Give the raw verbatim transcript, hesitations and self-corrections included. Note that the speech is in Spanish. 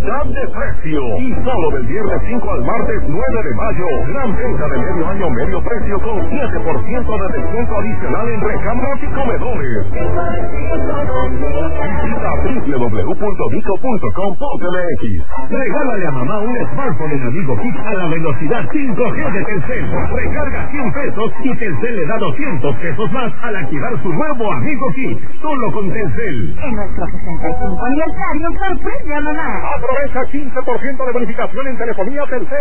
mitad de precio. Y solo del viernes cinco al martes nueve de mayo, gran venta de medio año medio precio con siete por ciento de descuento adicional en recámaras y comedores. Visita doble u doble u doble u punto vico punto com punto m x. Regálale a mamá un smartphone en Amigo Kit a la velocidad cinco G de Telcel. Recarga cien pesos y Telcel le da doscientos pesos más al activar su nuevo Amigo Kit. Solo con Telcel. En nuestro sesenta y cinco aniversario, sorprende a mamá. Aprovecha quince por ciento de bonificación en telefonía Telcel.